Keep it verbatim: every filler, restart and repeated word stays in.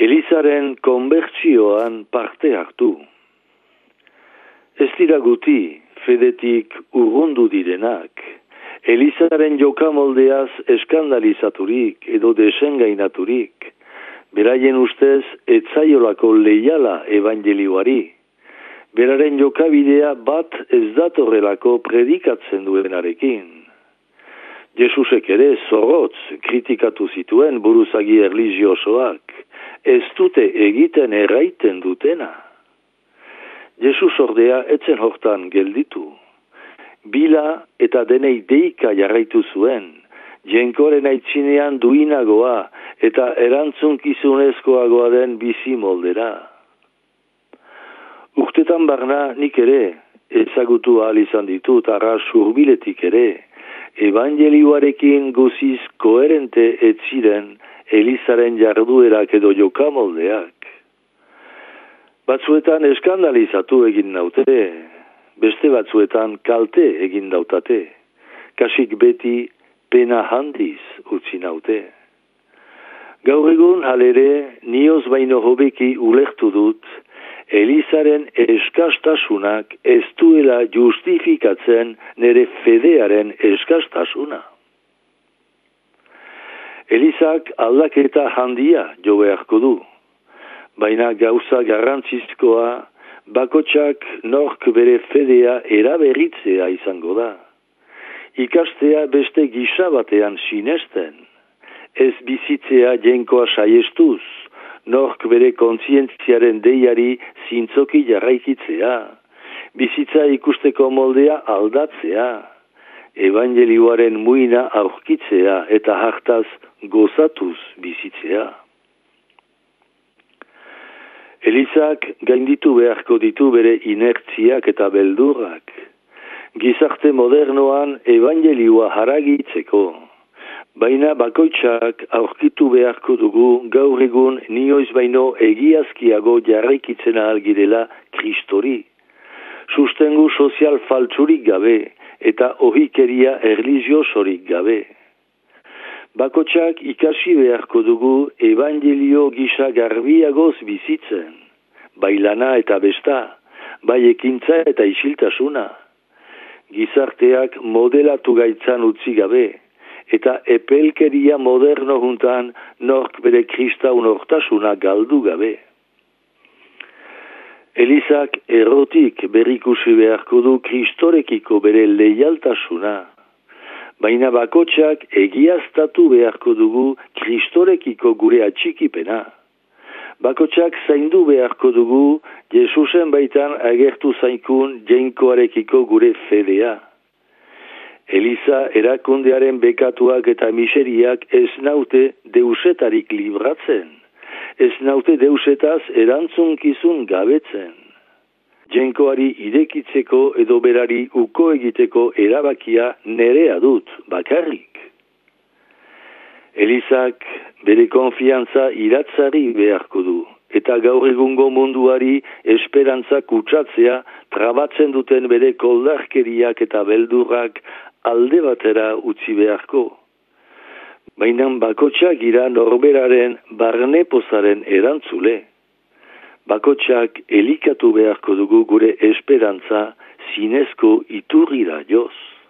Elizaren konbertsioan parte hartu. Ez dira guti, fedetik urrundu direnak, Elizaren jokamoldeaz eskandalizaturik edo desengainaturik, beraien ustez etzaiolako leiala evangelioari, beraren jokabidea bat ez datorrelako predikatzen duenarekin. Jesusek ere zorrotz kritikatu zituen buruzagi erlijiosoak, ez dute egiten erraiten dutena. Jesus ordea etzen hortan gelditu. Bila eta denei deika jarraitu zuen, jenkoaren aitzinean duinagoa eta erantzunkizunezkoagoa den bizi moldera. Urtetan barna nik ere, ezagutu ahal izan ditut arras urbiletik ere, evangelioarekin guziz koherente ez ziren Elizaren jarduerak edo jokamoldeak. Batzuetan eskandalizatu egin naute, beste batzuetan kalte egin dautate, kasik beti pena handiz utzi naute. Gaur egun halere, nioz baino hobeki ulertu dut, Elizaren eskastasunak ez duela justifikatzen nere fedearen eskastasuna. Elizak aldaketa handia jo beharko du, baina gauza garrantzizkoa bakotsak nork bere fedea eraberritzea izango da. Ikastea beste gisa batean sinesten, ez bizitzea jenkoa saiestuz, nork bere kontzientziaren deiari zintzoki jarraikitzea, bizitza ikusteko moldea aldatzea, evangelioaren muina aurkitzea eta hartaz gozatuz bizitzea. Elizak gainditu beharko ditu bere inertziak eta beldurrak, gizarte modernoan evangelioa haragitzeko, baina bakoitzak aurkitu beharko dugu gaur egun nioiz baino egiazkiago jarraikitzen ahal girela Kristori, sustengu sozial faltsurik gabe eta ohikeria erlijiosorik gabe. Bakoitzak ikasi beharko dugu evangelio gisa garbiagoz bizitzen, bai lana eta besta, bai ekintza eta isiltasuna, gizarteak modelatu gaitzan utzi gabe, eta epelkeria moderno juntan nork bere kristaun hortasuna galdu gabe. Elizak errotik berrikusi beharko du Kristorekiko bere leialtasuna, baina bakotsak egiaztatu beharko dugu Kristorekiko gure atxikipena. Bakotsak zaindu beharko dugu Jesusen baitan agertu zaikun jenkoarekiko gure fedea. Eliza erakundearen bekatuak eta miseriak ez naute deusetarik libratzen, ez naute deusetaz erantzunkizun gabetzen. Jenkoari irekitzeko edo berari uko egiteko erabakia nerea dut bakarrik. Elizak bere konfiantza iratzari beharko du, eta gaur egungo munduari esperantza kutsatzea trabatzen duten bere koldarkeriak eta beldurrak alde batera utzi beharko. Baina bakotsak ira norberaren barnepozaren erantzule. Bakotsak elikatu beharko dugu gure esperantza zinezko iturrira joz.